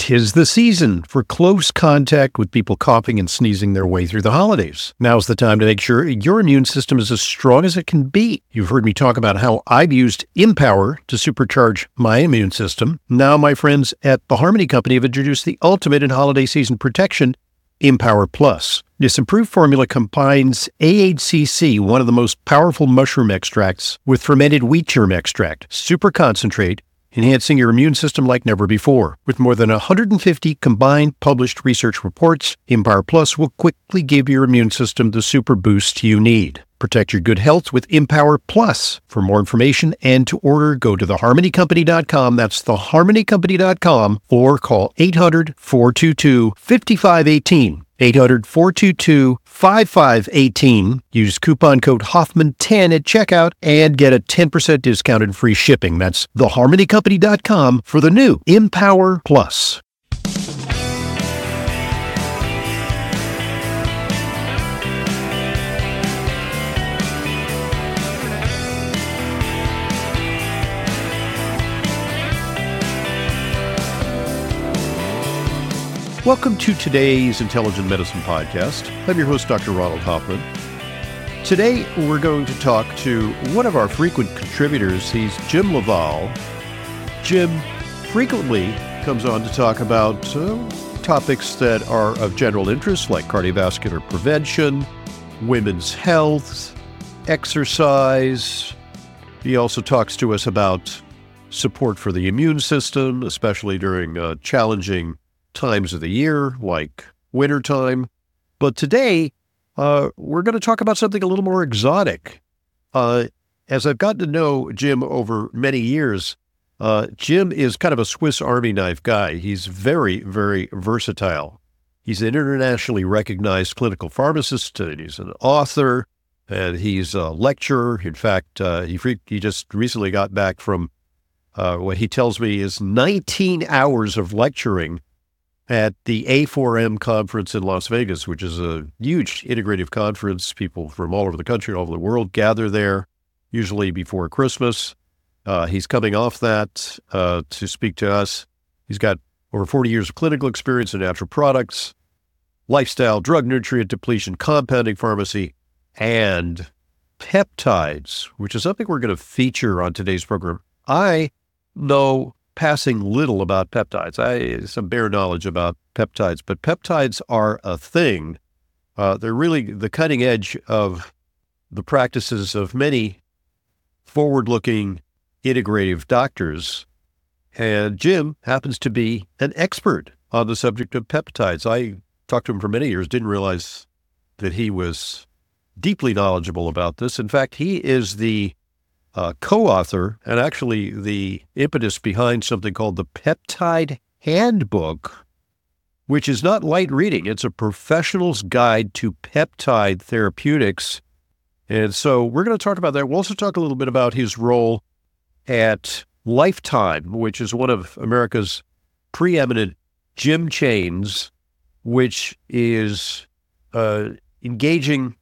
'Tis the season for close contact with people coughing and sneezing their way through the holidays. Now's the time to make sure your immune system is as strong as it can be. You've heard me talk about how I've used Empower to supercharge my immune system. Now my friends at the Harmony Company have introduced the ultimate in holiday season protection, Empower Plus. This improved formula combines AHCC, one of the most powerful mushroom extracts, with fermented wheat germ extract, super concentrate, enhancing your immune system like never before. With more than 150 combined published research reports, Empower Plus will quickly give your immune system the super boost you need. Protect your good health with Empower Plus. For more information and to order, go to theharmonycompany.com. That's theharmonycompany.com, or call 800-422-5518. 800-422-5518. Use coupon code Hoffman10 at checkout and get a 10% discount and free shipping. That's theharmonycompany.com for the new Empower Plus. Welcome to today's Intelligent Medicine Podcast. I'm your host, Dr. Ronald Hoffman. Today, we're going to talk to one of our frequent contributors. He's Jim LaValle. Jim frequently comes on to talk about topics that are of general interest, like cardiovascular prevention, women's health, exercise. He also talks to us about support for the immune system, especially during challenging times of the year, like wintertime. But today, we're going to talk about something a little more exotic. As I've gotten to know Jim over many years, Jim is kind of a Swiss Army knife guy. He's very, very versatile. He's an internationally recognized clinical pharmacist, and he's an author, and he's a lecturer. In fact, he just recently got back from what he tells me is 19 hours of lecturing at the A4M conference in Las Vegas, which is a huge integrative conference. People from all over the country, all over the world gather there, usually before Christmas. He's coming off that to speak to us. He's got over 40 years of clinical experience in natural products, lifestyle, drug nutrient depletion, compounding pharmacy, and peptides, which is something we're going to feature on today's program. I know passing little about peptides. Some bare knowledge about peptides, but peptides are a thing. They're really the cutting edge of the practices of many forward-looking integrative doctors. And Jim happens to be an expert on the subject of peptides. I talked to him for many years, didn't realize that he was deeply knowledgeable about this. In fact, he is the co-author and actually the impetus behind something called the Peptide Handbook, which is not light reading. It's a professional's guide to peptide therapeutics. And so we're going to talk about that. We'll also talk a little bit about his role at Lifetime, which is one of America's preeminent gym chains, which is engaging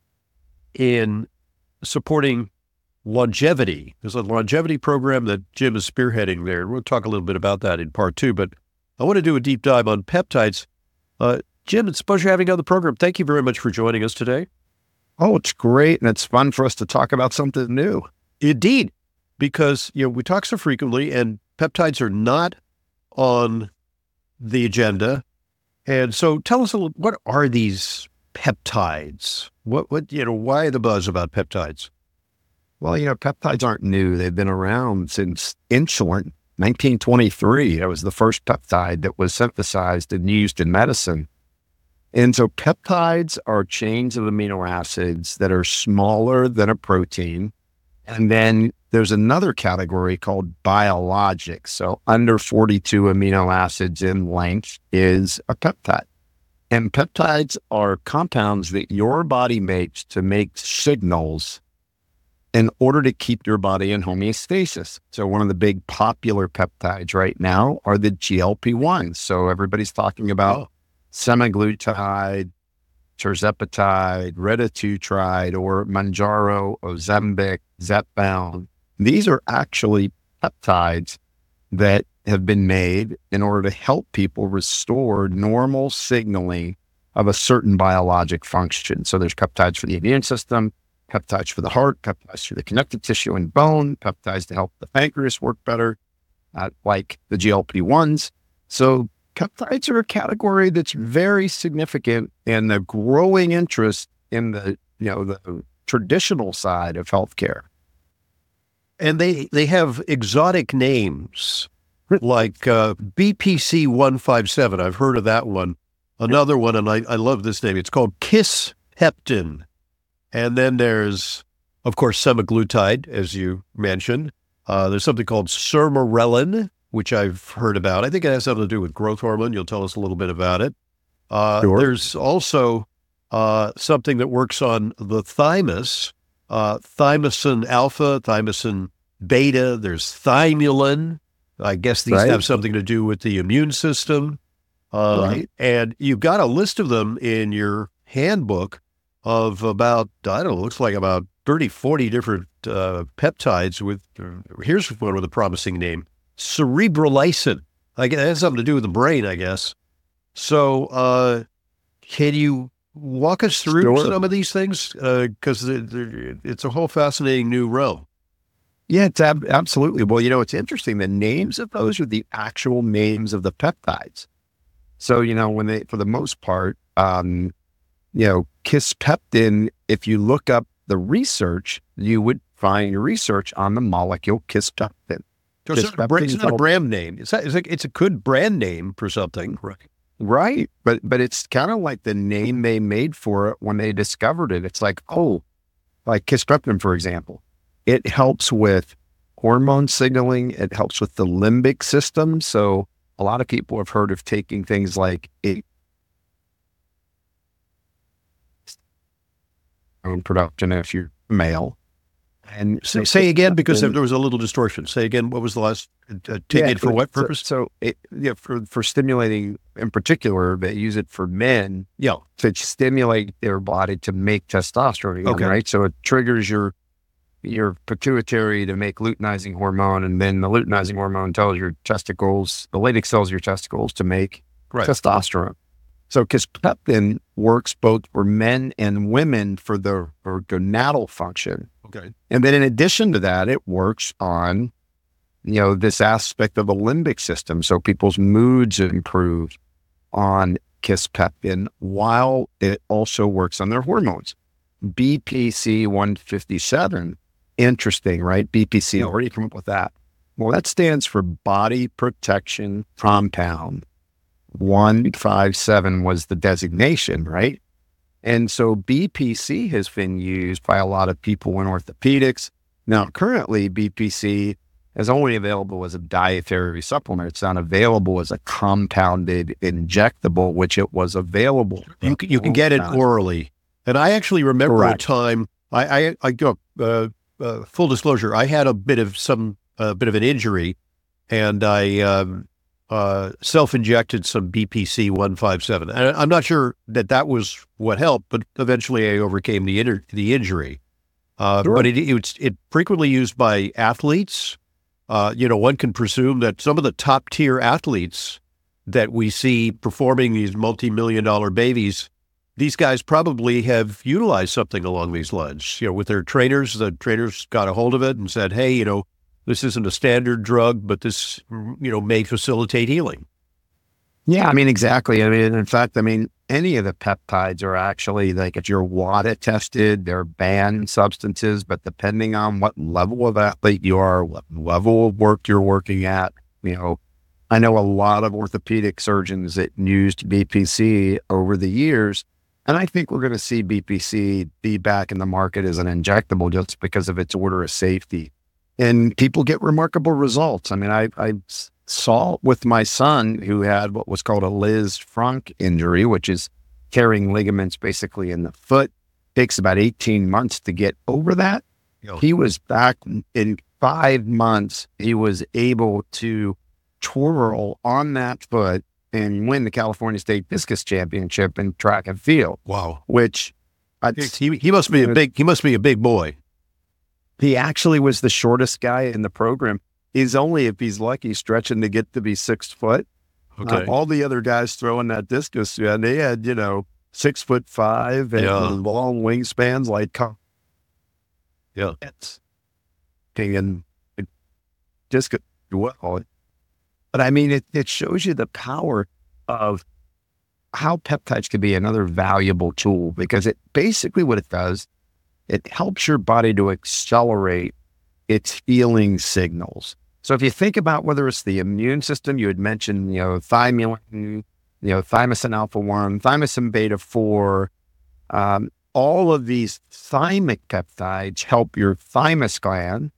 in supporting longevity. There's a longevity program that Jim is spearheading there. We'll talk a little bit about that in part two, but I want to do a deep dive on peptides. Jim, it's a pleasure having you on the program. Thank you very much for joining us today. Oh, it's great. And it's fun for us to talk about something new. Indeed, because we talk so frequently and peptides are not on the agenda. And so tell us a little, what are these peptides? Why the buzz about peptides? Well, peptides aren't new. They've been around since insulin, 1923. That was the first peptide that was synthesized and used in medicine. And so peptides are chains of amino acids that are smaller than a protein. And then there's another category called biologics. So under 42 amino acids in length is a peptide. And peptides are compounds that your body makes to make signals in order to keep your body in homeostasis. So one of the big popular peptides right now are the GLP-1s. So everybody's talking about semaglutide, tirzepatide, retatrutide, or Mounjaro, Ozempic, Zepbound. These are actually peptides that have been made in order to help people restore normal signaling of a certain biologic function. So there's peptides for the immune system, peptides for the heart, peptides for the connective tissue and bone, peptides to help the pancreas work better, like the GLP-1s. So peptides are a category that's very significant, and the growing interest in the traditional side of healthcare. And they have exotic names like BPC 157. I've heard of that one. Another one, and I love this name. It's called Kisspeptin. And then there's, of course, semaglutide, as you mentioned. There's something called sermorelin, which I've heard about. I think it has something to do with growth hormone. You'll tell us a little bit about it. Sure. There's also something that works on the thymus, thymosin alpha, thymosin beta. There's thymulin. I guess these have something to do with the immune system. Right. And you've got a list of them in your handbook of about, I don't know, looks like about 30, 40 different peptides with, here's one with a promising name, cerebrolysin. It has something to do with the brain, I guess. So can you walk us through some of these things? Because it's a whole fascinating new realm. Yeah, it's absolutely. Well, it's interesting. The names of those are the actual names of the peptides. So, when they, for the most part, Kisspeptin, if you look up the research, you would find research on the molecule Kisspeptin. So it's not a brand name. It's a good brand name for something. Right. But it's kind of like the name they made for it when they discovered it. It's like Kisspeptin, for example, it helps with hormone signaling. It helps with the limbic system. So a lot of people have heard of taking things like production if you're male. And say again, because there was a little distortion. Say again, what was the last? Take it for what purpose? For stimulating, in particular, they use it for men. Yeah, to stimulate their body to make testosterone. Okay, right. So it triggers your pituitary to make luteinizing hormone, and then the luteinizing hormone tells your testicles, the Leydig tells your testicles to make testosterone. So Kisspeptin works both for men and women for gonadal function. Okay. And then in addition to that, it works on, this aspect of the limbic system. So people's moods improve on Kisspeptin while it also works on their hormones. BPC 157, interesting, right? BPC, already come up with that. Well, that stands for Body Protection Compound. 157 was the designation, right? And so BPC has been used by a lot of people in orthopedics. Now, currently, BPC is only available as a dietary supplement. It's not available as a compounded injectable, which it was available. You can get it orally. And I actually remember a time, I full disclosure, I had a bit of an injury, and I self-injected some BPC 157. And I'm not sure that was what helped, but eventually I overcame the injury. But it's frequently used by athletes. One can presume that some of the top tier athletes that we see performing these multi-million-dollar babies, these guys probably have utilized something along these lines. With their trainers, the trainers got a hold of it and said, hey, this isn't a standard drug, but this, may facilitate healing. Yeah, exactly. In fact, any of the peptides are actually, like, if you're WADA tested, they're banned substances, but depending on what level of athlete you are, what level of work you're working at, I know a lot of orthopedic surgeons that used BPC over the years, and I think we're going to see BPC be back in the market as an injectable just because of its order of safety. And people get remarkable results. I saw with my son who had what was called a Liz Frank injury, which is tearing ligaments basically in the foot. Takes about 18 months to get over that. He was back in 5 months. He was able to twirl on that foot and win the California State Discus Championship in track and field. Wow! Which he must be a big boy. He actually was the shortest guy in the program. he's only, if he's lucky, stretching to get to be 6 foot. Okay. All the other guys throwing that discus, and they had, 6'5" and long wingspans like Yeah. and discus. Well, but I mean, it shows you the power of how peptides can be another valuable tool, because it basically what it does, it helps your body to accelerate its healing signals. So if you think about whether it's the immune system, you had mentioned, thymosin alpha-1, thymosin beta-4, all of these thymic peptides help your thymus gland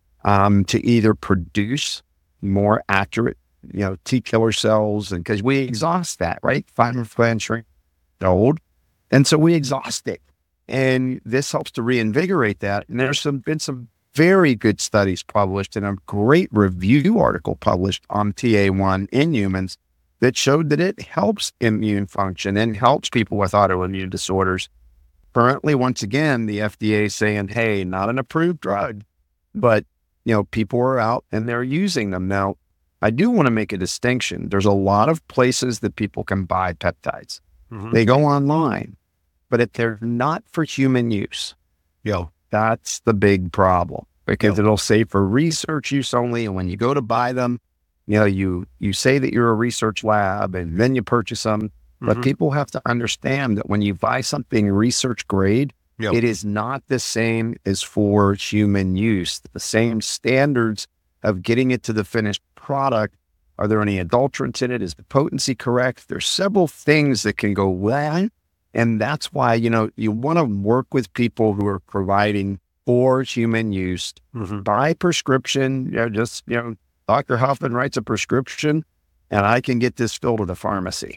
to either produce more accurate, T killer cells, and because we exhaust that, right? Thymus gland shrink old, and so we exhaust it, and this helps to reinvigorate that. And there's been some very good studies published, and a great review article published on TA1 in humans that showed that it helps immune function and helps people with autoimmune disorders. Currently, once again, the FDA is saying, hey, not an approved drug, but people are out and they're using them. Now, I do want to make a distinction. There's a lot of places that people can buy peptides. Mm-hmm. They go online, but if they're not for human use, that's the big problem, because it'll say for research use only. And when you go to buy them, you say that you're a research lab, and then you purchase them. But people have to understand that when you buy something research grade, it is not the same as for human use. The same standards of getting it to the finished product. Are there any adulterants in it? Is the potency correct? There's several things that can go wrong. And that's why, you want to work with people who are providing for human use by prescription. Dr. Hoffman writes a prescription and I can get this filled at a pharmacy.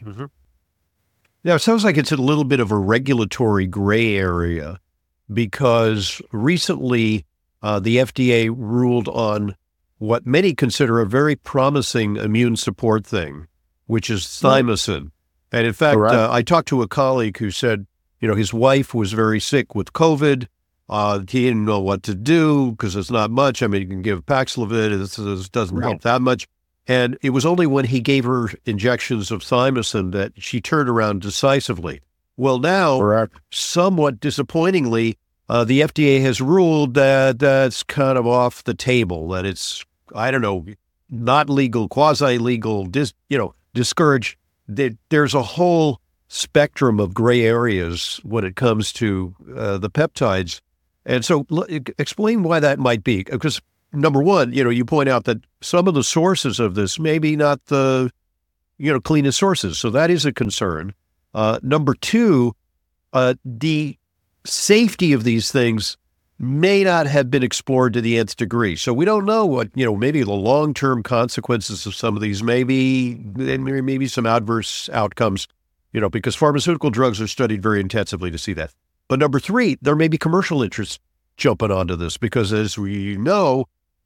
Now, it sounds like it's a little bit of a regulatory gray area, because recently the FDA ruled on what many consider a very promising immune support thing, which is thymosin. And in fact, I talked to a colleague who said, his wife was very sick with COVID. He didn't know what to do because it's not much. I mean, you can give Paxlovid. It doesn't help that much. And it was only when he gave her injections of thymosin that she turned around decisively. Well, now, somewhat disappointingly, the FDA has ruled that that's kind of off the table, that it's, not legal, quasi-legal, discouraged. There's a whole spectrum of gray areas when it comes to the peptides. And so explain why that might be. Because number one, you point out that some of the sources of this may be not the, cleanest sources. So that is a concern. Number two, the safety of these things may not have been explored to the nth degree. So we don't know what, maybe the long-term consequences of some of these, maybe some adverse outcomes, because pharmaceutical drugs are studied very intensively to see that. But number three, there may be commercial interests jumping onto this, because as we know,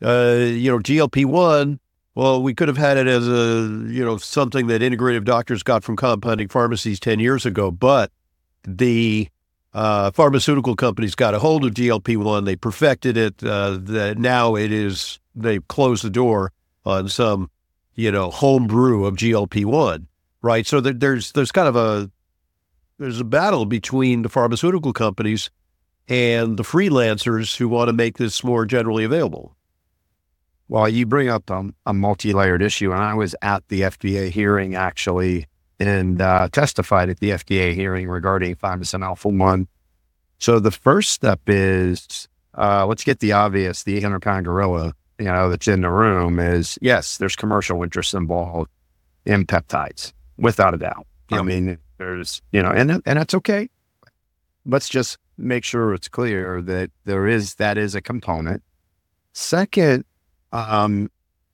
GLP-1, well, we could have had it as something that integrative doctors got from compounding pharmacies 10 years ago, but the pharmaceutical companies got a hold of GLP-1, they perfected it, that now they've closed the door on some, home brew of GLP-1, right? So there's kind of there's a battle between the pharmaceutical companies and the freelancers who want to make this more generally available. Well, you bring up a multi-layered issue, and I was at the FDA hearing actually, and testified at the FDA hearing regarding thymosin alpha-1. So the first step is, let's get the obvious, the 800-pound gorilla, that's in the room is, yes, there's commercial interests involved in peptides, without a doubt. I mean, there's, and that's okay. Let's just make sure it's clear that that is a component. Second, it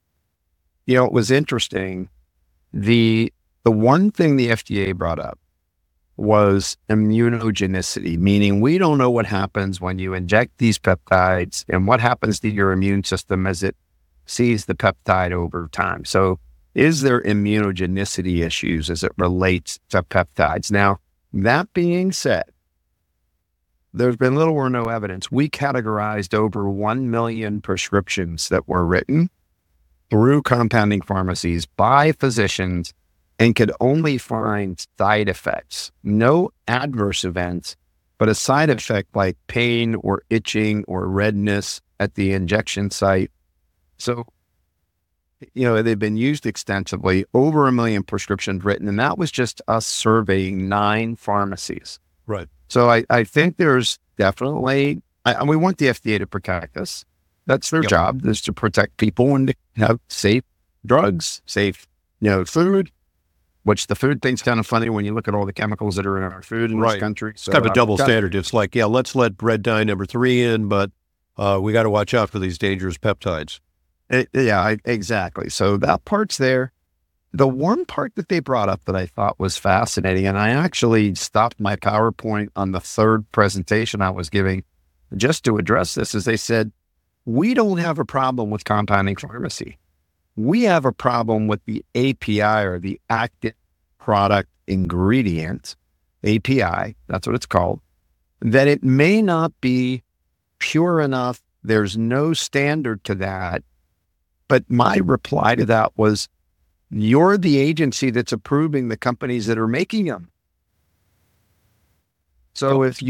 was interesting. The one thing the FDA brought up was immunogenicity, meaning we don't know what happens when you inject these peptides and what happens to your immune system as it sees the peptide over time. So is there immunogenicity issues as it relates to peptides? Now, that being said, there's been little or no evidence. We categorized over 1 million prescriptions that were written through compounding pharmacies by physicians and could only find side effects, no adverse events, but a side effect like pain or itching or redness at the injection site. So, they've been used extensively, over 1 million prescriptions written, and that was just us surveying 9 pharmacies. Right. So I think there's definitely, we want the FDA to protect us. That's their job, is to protect people and to have safe drugs, safe, food, which the food thing's kind of funny when you look at all the chemicals that are in our food in this country. So, it's kind of a double standard. It's like, let's let red dye number 3 in, but we got to watch out for these dangerous peptides. Exactly. So that part's there. The one part that they brought up that I thought was fascinating, and I actually stopped my PowerPoint on the 3rd presentation I was giving just to address this, is they said, we don't have a problem with compounding pharmacy. We have a problem with the API, or the active product ingredient, API, that's what it's called, that it may not be pure enough. There's no standard to that. But my reply to that was, you're the agency that's approving the companies that are making them. So if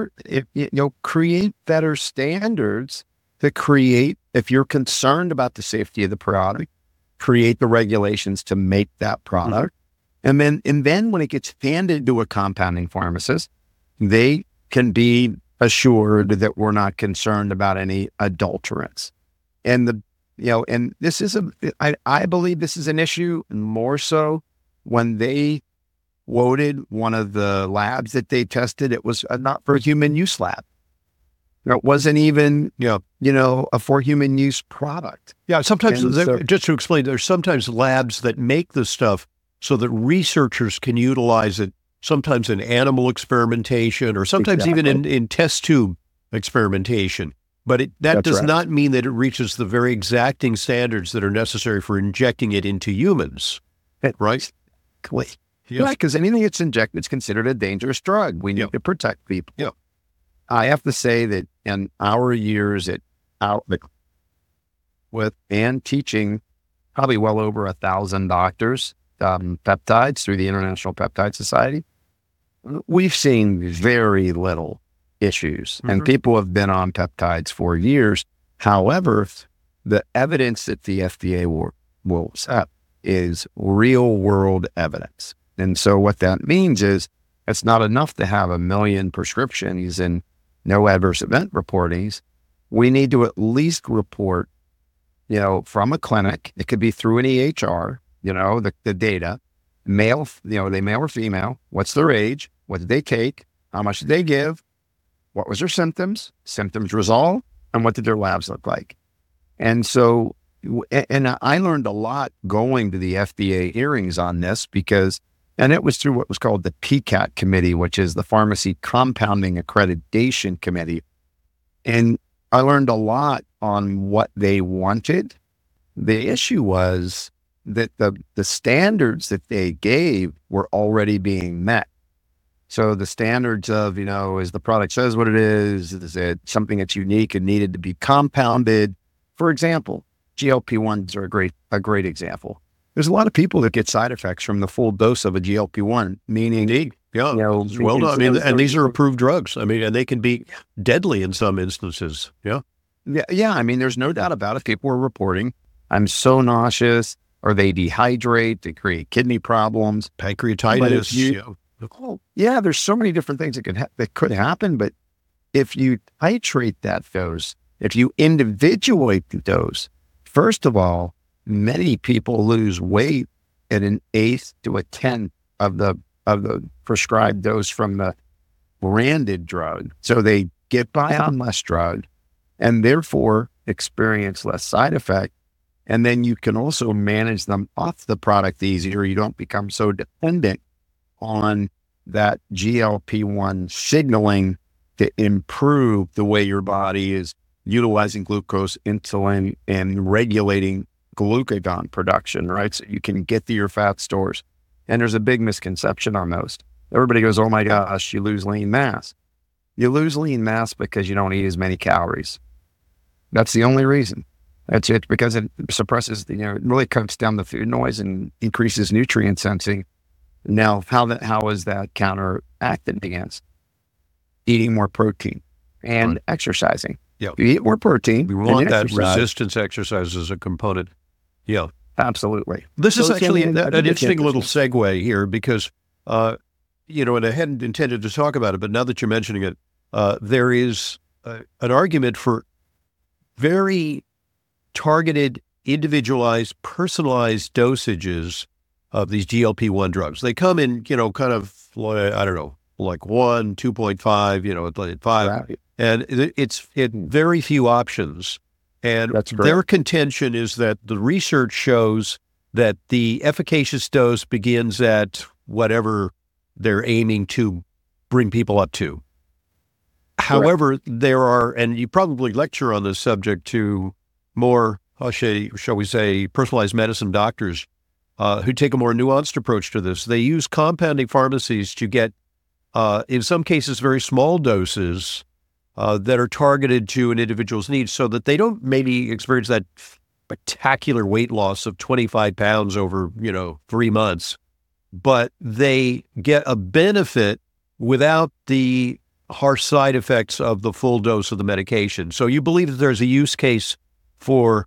create better standards if you're concerned about the safety of the product, create the regulations to make that product. Mm-hmm. And then when it gets handed to a compounding pharmacist, they can be assured that we're not concerned about any adulterants. And and this is I believe this is an issue, more so when they quoted one of the labs that they tested. It was a not for human use lab. It wasn't even, a for human use product. Yeah, sometimes, just to explain, there's sometimes labs that make this stuff so that researchers can utilize it, sometimes in animal experimentation, or sometimes even in test tube experimentation. But that does not mean that it reaches the very exacting standards that are necessary for injecting it into humans, right? Yes. Yeah, because anything that's injected is considered a dangerous drug. We need to protect people. Yeah. I have to say that in our years at Outlook, and teaching probably well over 1,000 doctors peptides through the International Peptide Society, we've seen very little issues, and people have been on peptides for years. However, the evidence that the FDA will accept is real world evidence. And so what that means is it's not enough to have 1 million prescriptions and no adverse event reportings. We need to at least report, from a clinic. It could be through an EHR, the data, male, they male or female, what's their age, what did they take, how much did they give, what was their symptoms resolved, and what did their labs look like. And so, and I learned a lot going to the FDA hearings on this and it was through what was called the PCAT committee, which is the Pharmacy Compounding Accreditation Committee. And I learned a lot on what they wanted. The issue was that the standards that they gave were already being met. So the standards of, is the product says what it is it something that's unique and needed to be compounded? For example, GLP-1s are a great example. There's a lot of people that get side effects from the full dose of a GLP-1, meaning, indeed, well done. And these are approved drugs. And they can be deadly in some instances. Yeah. Yeah. There's no doubt about it. People are reporting, I'm so nauseous, or they dehydrate, they create kidney problems, pancreatitis. There's so many different things that could happen. But if you titrate that dose, if you individuate the dose, first of all, many people lose weight at 1/8 to 1/10 of the prescribed dose from the branded drug. So they get by on less drug and therefore experience less side effect. And then you can also manage them off the product easier. You don't become so dependent on that GLP-1 signaling to improve the way your body is utilizing glucose, insulin, and regulating glucagon production, right? So you can get to your fat stores. And there's a big misconception on those. Everybody goes, oh my gosh, you lose lean mass. You lose lean mass because you don't eat as many calories. That's the only reason. That's it, because it suppresses, it really cuts down the food noise and increases nutrient sensing. Now, how is that counteracted against? Eating more protein and exercising. Yeah. You eat more protein. We want that resistance exercise as a component. Yeah. Absolutely. This is actually an interesting little segue here because, and I hadn't intended to talk about it, but now that you're mentioning it, there is an argument for very targeted, individualized, personalized dosages of these GLP-1 drugs. They come in, kind of, I don't know, like 1, 2.5, 5, right. And it's very few options. And their contention is that the research shows that the efficacious dose begins at whatever they're aiming to bring people up to. However, there are, and you probably lecture on this subject to more, shall we say, personalized medicine doctors who take a more nuanced approach to this. They use compounding pharmacies to get, in some cases, very small doses that are targeted to an individual's needs so that they don't maybe experience that spectacular weight loss of 25 pounds over, 3 months, but they get a benefit without the harsh side effects of the full dose of the medication. So you believe that there's a use case for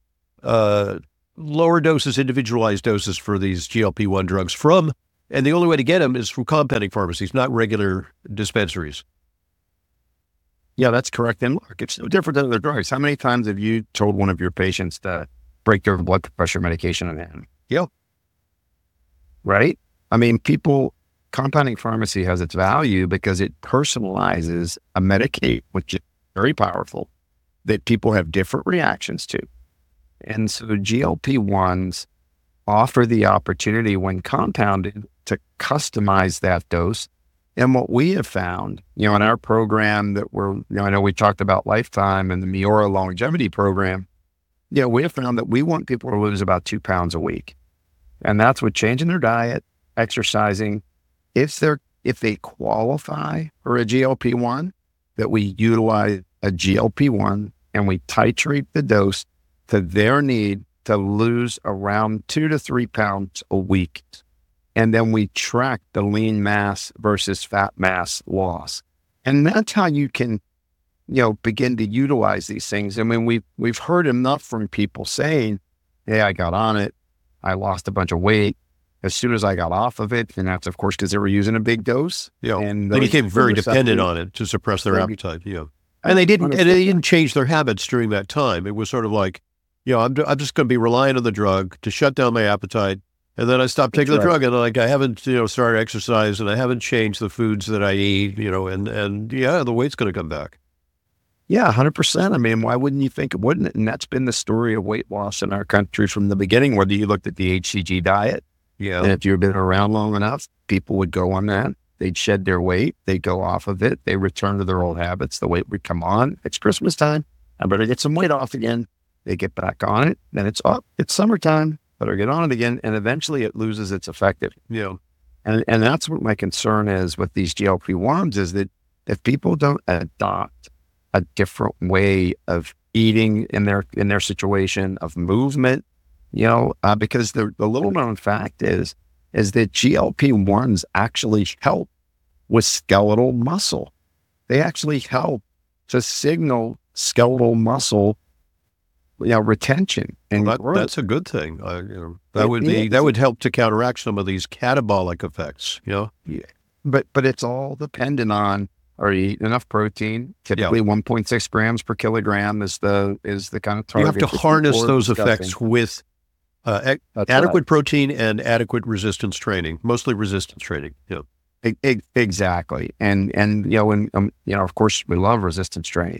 lower doses, individualized doses for these GLP-1 drugs and the only way to get them is from compounding pharmacies, not regular dispensaries. Yeah, that's correct. And look, it's no different than other drugs. How many times have you told one of your patients to break their blood pressure medication on hand? Yeah. Right? Compounding pharmacy has its value because it personalizes a medication, which is very powerful, that people have different reactions to. And so GLP-1s offer the opportunity when compounded to customize that dose. And what we have found, in our program that I know we talked about Lifetime and the Miura longevity program, we have found that we want people to lose about 2 pounds a week. And that's with changing their diet, exercising. If they qualify for a GLP-1, that we utilize a GLP-1 and we titrate the dose to their need to lose around 2 to 3 pounds a week. And then we track the lean mass versus fat mass loss. And that's how you can, begin to utilize these things. I mean, we've heard enough from people saying, hey, I got on it. I lost a bunch of weight. As soon as I got off of it, and that's, of course, because they were using a big dose. Yeah, and they became very dependent on it to suppress their appetite. Yeah, and they didn't change their habits during that time. It was sort of like, I'm just going to be relying on the drug to shut down my appetite, and then I stopped taking the drug, and I haven't, started exercise, and I haven't changed the foods that I eat, and the weight's going to come back. Yeah, 100%. I mean, why wouldn't you think it wouldn't? And that's been the story of weight loss in our country from the beginning. Whether you looked at the HCG diet. Yeah. And if you've been around long enough, people would go on that. They'd shed their weight. They'd go off of it. They return to their old habits. The weight would come on. It's Christmas time. I better get some weight off again. They get back on it. Then it's up. It's summertime. Better get on it again. And eventually it loses its effectiveness. Yeah. And that's what my concern is with these GLP-1s is that if people don't adopt a different way of eating in their situation, of movement, because the little known fact is that GLP-1s actually help with skeletal muscle. They actually help to signal skeletal muscle, retention and growth. That's a good thing. That would help to counteract some of these catabolic effects. Yeah. But it's all dependent on, are you eating enough protein? Typically 1.6 grams per kilogram is the kind of target. You have to harness those effects with adequate protein and adequate resistance training, mostly resistance training. Yeah, exactly. And of course, we love resistance training.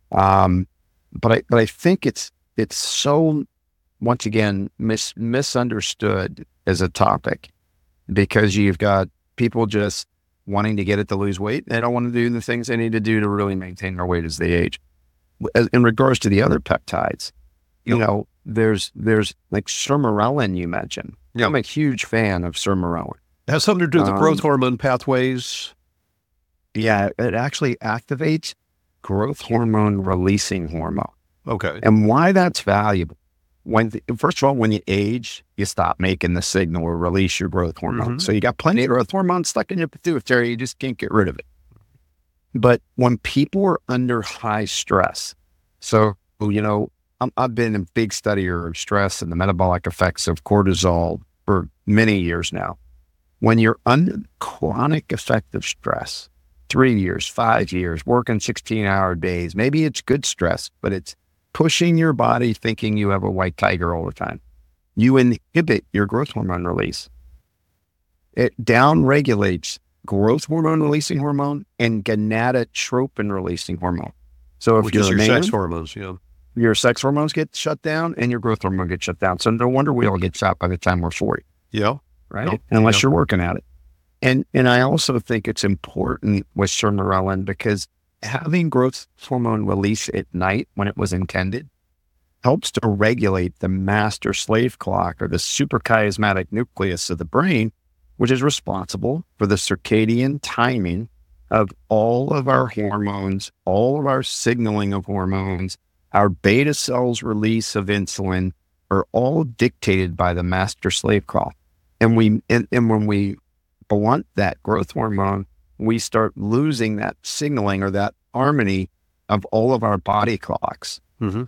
But I think it's so, once again, misunderstood as a topic, because you've got people just wanting to get it to lose weight. They don't want to do the things they need to do to really maintain their weight as they age. In regards to the other peptides, there's like sermorelin you mentioned. I'm a huge fan of sermorelin. It has something to do with the growth hormone pathways. Yeah, it actually activates growth hormone releasing hormone. Okay. And why that's valuable first of all, when you age, you stop making the signal or release your growth hormone. So you got plenty of growth hormone stuck in your pituitary. You just can't get rid of it. But when people are under high stress, so, I've been a big studier of stress and the metabolic effects of cortisol for many years now. When you're under chronic effective stress, 3 years, 5 years, working 16-hour days, maybe it's good stress, but it's pushing your body thinking you have a white tiger all the time. You inhibit your growth hormone release. It downregulates growth hormone releasing hormone and gonadotropin releasing hormone. So if your sex hormones, your sex hormones get shut down and your growth hormone gets shut down. So no wonder we all get shot by the time we're 40. Yeah. Right. Unless you're working at it. And I also think it's important with sermorelin because having growth hormone release at night when it was intended helps to regulate the master slave clock or the suprachiasmatic nucleus of the brain, which is responsible for the circadian timing of all of our hormones, all of our signaling of hormones, our beta cells release of insulin are all dictated by the master slave clock. And when we blunt that growth hormone, we start losing that signaling or that harmony of all of our body clocks.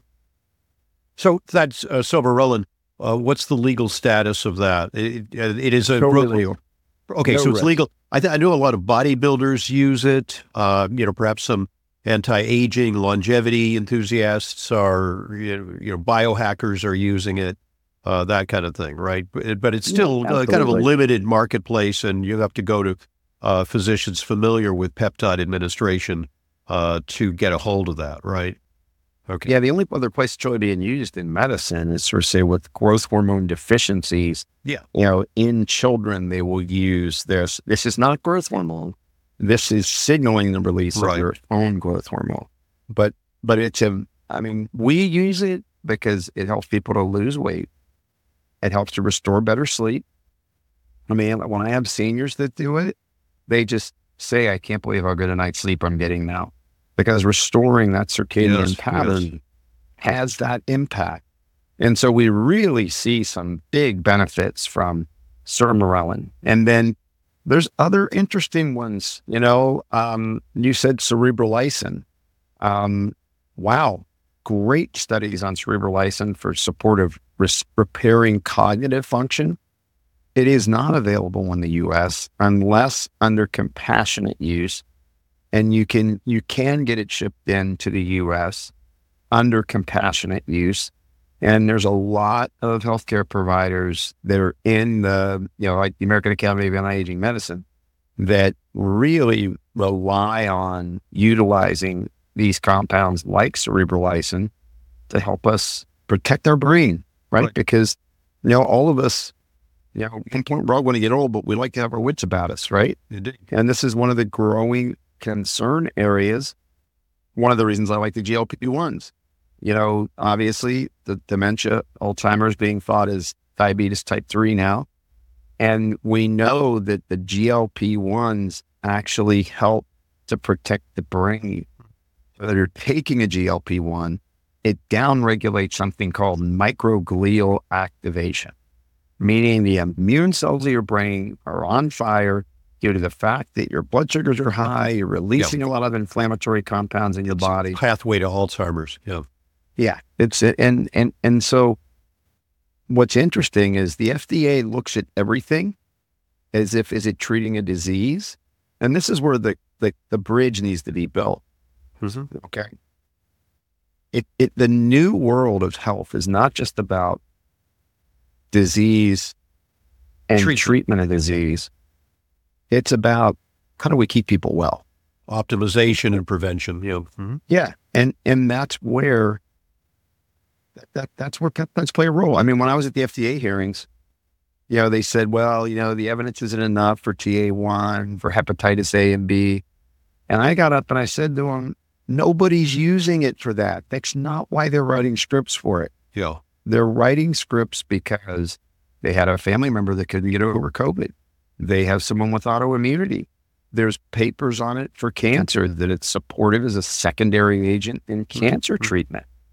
So that's sermorelin. What's the legal status of that? It is a totally legal. Okay, No so it's risk. legal. I know a lot of bodybuilders use it. Perhaps some anti-aging longevity enthusiasts are, biohackers are using it. That kind of thing, right? But it's still kind of a absolutely. limited marketplace, and you have to go to physicians familiar with peptide administration to get a hold of that, right? Okay. Yeah, the only other place it's really being used in medicine is sort of say with growth hormone deficiencies. Yeah. In children, they will use this. This is not growth hormone. This is signaling the release of your own growth hormone. But we use it because it helps people to lose weight. It helps to restore better sleep. When I have seniors that do it, they just say, I can't believe how good a night's sleep I'm getting now. Because restoring that circadian pattern has that impact. And so we really see some big benefits from sermorelin. And then there's other interesting ones. You said cerebrolysin. Wow. Great studies on cerebrolysin for supportive repairing cognitive function. It is not available in the U.S. unless under compassionate use. And you can get it shipped into the U.S. under compassionate use. And there's a lot of healthcare providers that are in like the American Academy of Anti-Aging Medicine that really rely on utilizing these compounds like cerebrolysin to help us protect our brain, right? Because, all of us, at one point we're all going to get old, but we like to have our wits about us, right? Indeed. And this is one of the growing concern areas. One of the reasons I like the GLP-1s, obviously the dementia, Alzheimer's being thought as diabetes type 3 now. And we know that the GLP-1s actually help to protect the brain. So that you're taking a GLP-1, it downregulates something called microglial activation, meaning the immune cells of your brain are on fire due to the fact that your blood sugars are high, you're releasing a lot of inflammatory compounds in your body. Pathway to Alzheimer's. Yeah. Yeah. And so what's interesting is the FDA looks at everything as if, is it treating a disease? And this is where the bridge needs to be built. Okay. The new world of health is not just about disease and treatment of disease. It's about how do we keep people well? Optimization and prevention. Yeah. And that's where peptides play a role. When I was at the FDA hearings, they said, well, the evidence isn't enough for TA1, for hepatitis A and B. And I got up and I said to them, nobody's using it for that. That's not why they're writing scripts for it. Yeah. They're writing scripts because they had a family member that couldn't get over COVID. They have someone with autoimmunity. There's papers on it for cancer that it's supportive as a secondary agent in cancer treatment.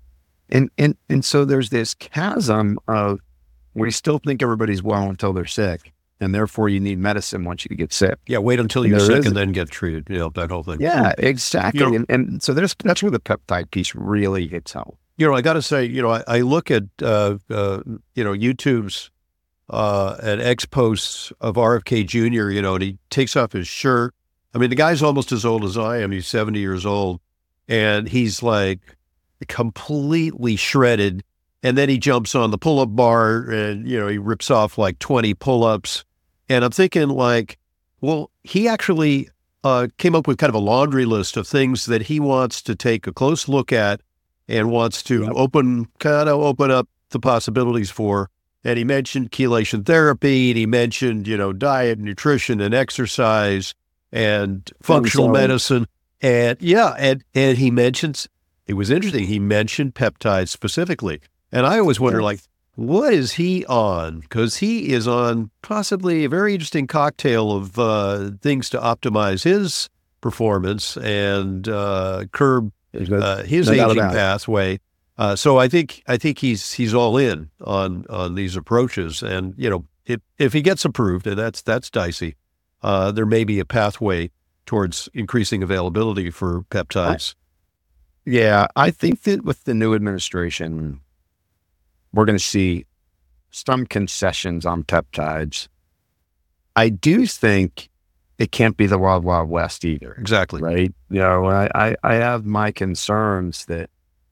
And so there's this chasm of, we still think everybody's well until they're sick, and therefore you need medicine once you get sick. Yeah, wait until you're sick and then get treated. That whole thing. Yeah, exactly. And so that's where the peptide piece really hits home. I got to say, I look at YouTube's and X posts of RFK Jr. And he takes off his shirt. I mean, the guy's almost as old as I am. He's 70 years old, and he's like completely shredded. And then he jumps on the pull-up bar and, he rips off like 20 pull-ups. And I'm thinking like, well, he actually came up with kind of a laundry list of things that he wants to take a close look at and wants to open up the possibilities for. And he mentioned chelation therapy, and he mentioned, diet, nutrition, and exercise, and functional medicine. And and he mentions, it was interesting, he mentioned peptides specifically. And I always wonder, like, what is he on? Because he is on possibly a very interesting cocktail of things to optimize his performance and curb his aging pathway. So I think he's all in on these approaches. And if he gets approved, and that's dicey, there may be a pathway towards increasing availability for peptides. I think that with the new administration, we're going to see some concessions on peptides. I do think it can't be the wild, wild west either. Exactly. Right. I have my concerns that,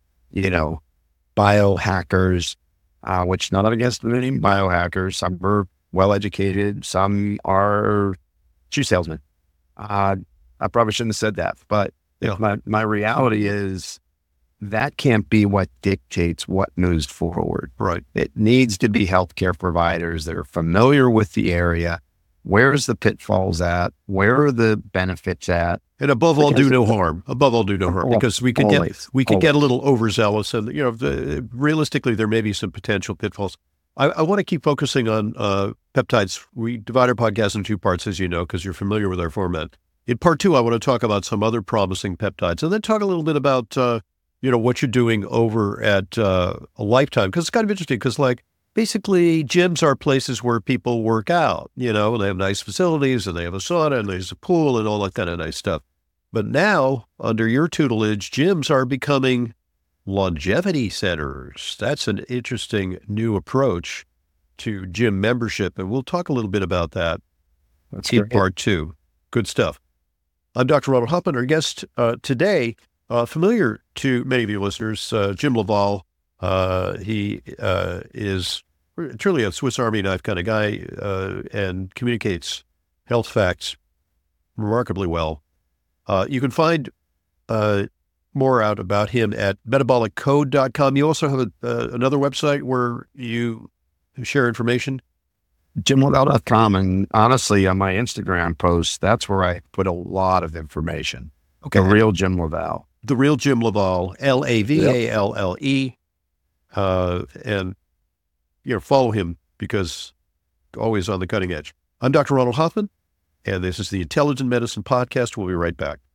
biohackers, which not against many biohackers, some are well-educated, some are shoe salesmen. I probably shouldn't have said that, but my reality is, that can't be what dictates what moves forward. Right. It needs to be healthcare providers that are familiar with the area. Where's the pitfalls at? Where are the benefits at? And above all, do no harm. Because we could get a little overzealous, and realistically, there may be some potential pitfalls. I want to keep focusing on peptides. We divide our podcast in two parts, as you know, because you're familiar with our format. In part two, I want to talk about some other promising peptides, and then talk a little bit about what you're doing over at a Lifetime, because it's kind of interesting. Because basically, gyms are places where people work out. And they have nice facilities, and they have a sauna, and there's a pool, and all that kind of nice stuff. But now, under your tutelage, gyms are becoming longevity centers. That's an interesting new approach to gym membership, and we'll talk a little bit about that in part two. Good stuff. I'm Dr. Ronald Hoffman. Our guest today, familiar to many of you listeners, Jim LaValle. He is truly a Swiss Army knife kind of guy and communicates health facts remarkably well. You can find more out about him at metaboliccode.com. You also have another website where you share information. JimLaValle.com, and honestly, on my Instagram posts, that's where I put a lot of information. Okay. The Real Jim LaValle. The Real Jim LaValle, LaValle. And follow him, because always on the cutting edge. I'm Dr. Ronald Hoffman, and this is the Intelligent Medicine Podcast. We'll be right back.